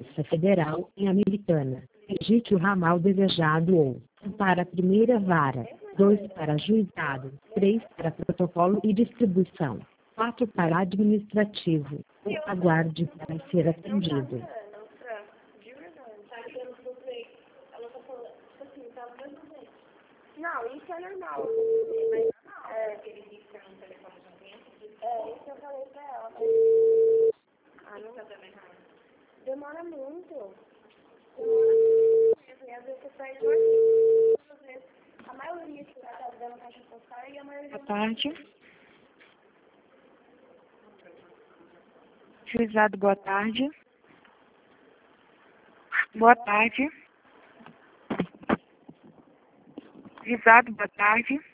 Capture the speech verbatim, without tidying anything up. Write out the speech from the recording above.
Polícia Federal em Americana. Digite o ramal desejado ou um para a primeira vara, dois para juizado, três para protocolo e distribuição, quatro para administrativo. Aguarde para ser atendido. Não, isso é normal. É, que ele disse que no telefone de um tempo. É, isso eu falei pra ela. Mas... Ah, não. Demora muito. Demora muito. E às vezes você perde mais tempo. Às vezes, a maioria que está dando caixa postal e a maioria... Boa tarde. Juizado, boa tarde. Boa tarde. Juizado, boa tarde.